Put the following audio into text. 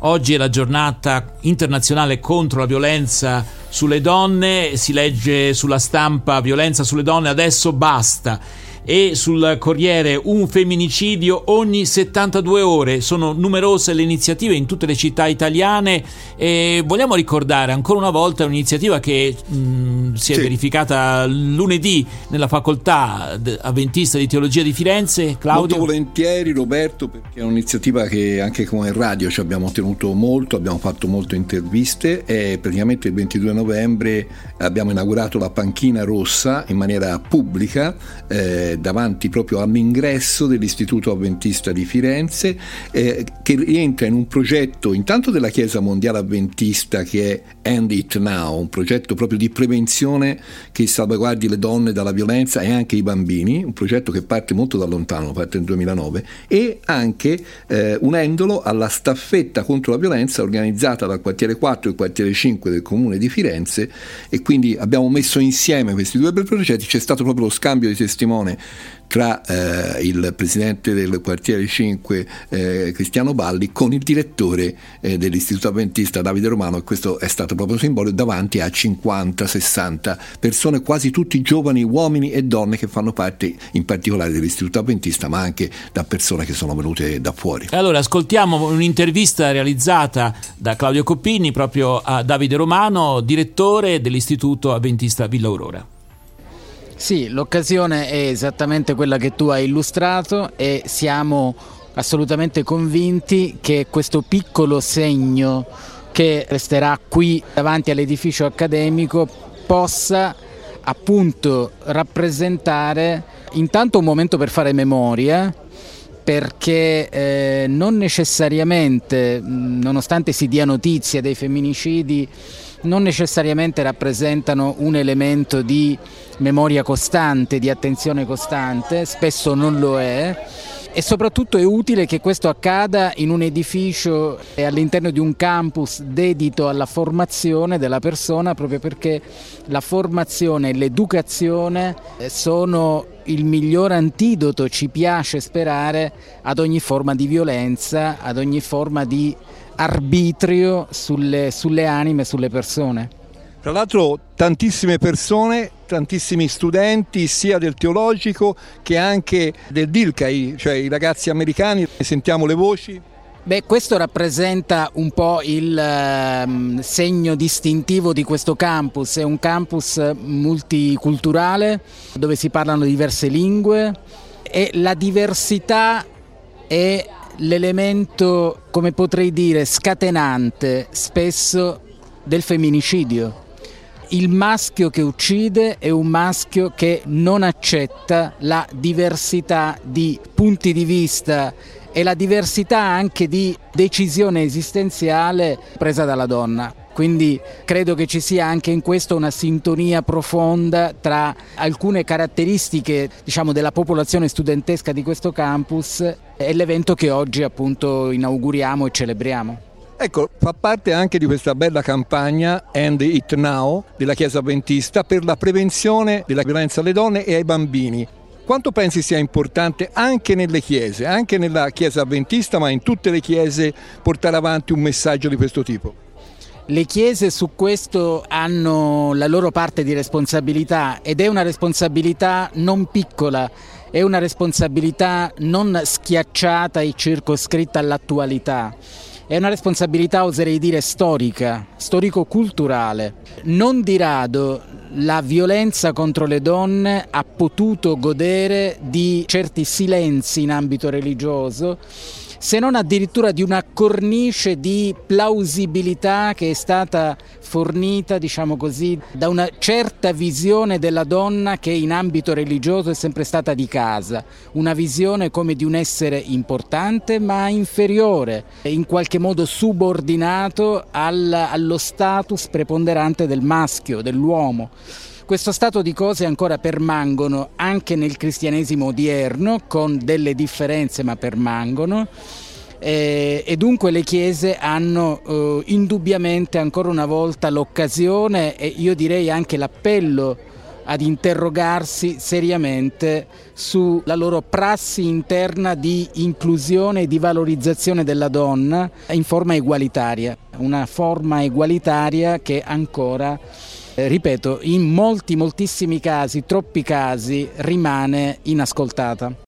Oggi è la giornata internazionale contro la violenza sulle donne, si legge sulla stampa violenza sulle donne, adesso basta. E sul Corriere un femminicidio ogni 72 ore. Sono numerose le iniziative in tutte le città italiane e vogliamo ricordare ancora una volta un'iniziativa che si è verificata lunedì nella facoltà avventista di teologia di Firenze. Claudio? Molto volentieri, Roberto, perché è un'iniziativa che anche come radio ci abbiamo tenuto molto, abbiamo fatto molte interviste e praticamente il 22 novembre abbiamo inaugurato la panchina rossa in maniera pubblica davanti proprio all'ingresso dell'Istituto Adventista di Firenze, che rientra in un progetto intanto della Chiesa Mondiale Adventista che è End It Now, un progetto proprio di prevenzione che salvaguardi le donne dalla violenza e anche i bambini, un progetto che parte molto da lontano, parte nel 2009, e anche unendolo alla staffetta contro la violenza organizzata dal quartiere 4 e il quartiere 5 del Comune di Firenze, e quindi abbiamo messo insieme questi due progetti. C'è stato proprio lo scambio di testimone tra il presidente del quartiere 5 Cristiano Balli con il direttore dell'Istituto Adventista Davide Romano, e questo è stato proprio simbolico davanti a 50-60 persone, quasi tutti giovani uomini e donne che fanno parte in particolare dell'Istituto Adventista, ma anche da persone che sono venute da fuori. Allora ascoltiamo un'intervista realizzata da Claudio Coppini proprio a Davide Romano, direttore dell'Istituto Adventista Villa Aurora. Sì, l'occasione è esattamente quella che tu hai illustrato e siamo assolutamente convinti che questo piccolo segno che resterà qui davanti all'edificio accademico possa appunto rappresentare intanto un momento per fare memoria, perché non necessariamente, nonostante si dia notizia dei femminicidi, non necessariamente rappresentano un elemento di memoria costante, di attenzione costante, spesso non lo è, e soprattutto è utile che questo accada in un edificio e all'interno di un campus dedito alla formazione della persona, proprio perché la formazione e l'educazione sono il miglior antidoto, ci piace sperare, ad ogni forma di violenza, ad ogni forma di arbitrio sulle anime, sulle persone. Tra l'altro tantissime persone, tantissimi studenti sia del teologico che anche del DILCA, cioè i ragazzi americani, sentiamo le voci. Beh, questo rappresenta un po' il segno distintivo di questo campus. È un campus multiculturale dove si parlano diverse lingue e la diversità è l'elemento, come potrei dire, scatenante spesso del femminicidio. Il maschio che uccide è un maschio che non accetta la diversità di punti di vista e la diversità anche di decisione esistenziale presa dalla donna. Quindi credo che ci sia anche in questo una sintonia profonda tra alcune caratteristiche, diciamo, della popolazione studentesca di questo campus e l'evento che oggi appunto inauguriamo e celebriamo. Ecco, fa parte anche di questa bella campagna End It Now della Chiesa Adventista per la prevenzione della violenza alle donne e ai bambini. Quanto pensi sia importante anche nelle chiese, anche nella Chiesa Adventista, ma in tutte le chiese, portare avanti un messaggio di questo tipo? Le chiese su questo hanno la loro parte di responsabilità ed è una responsabilità non piccola, è una responsabilità non schiacciata e circoscritta all'attualità. È una responsabilità, oserei dire, storica, storico-culturale. Non di rado la violenza contro le donne ha potuto godere di certi silenzi in ambito religioso, se non addirittura di una cornice di plausibilità che è stata fornita, diciamo così, da una certa visione della donna che in ambito religioso è sempre stata di casa, una visione come di un essere importante ma inferiore, in qualche modo subordinato allo status preponderante del maschio, dell'uomo. Questo stato di cose ancora permangono anche nel cristianesimo odierno, con delle differenze ma permangono, e dunque le chiese hanno indubbiamente ancora una volta l'occasione e io direi anche l'appello ad interrogarsi seriamente sulla loro prassi interna di inclusione e di valorizzazione della donna in forma egualitaria, una forma egualitaria che ancora, ripeto, in moltissimi casi, troppi casi, rimane inascoltata.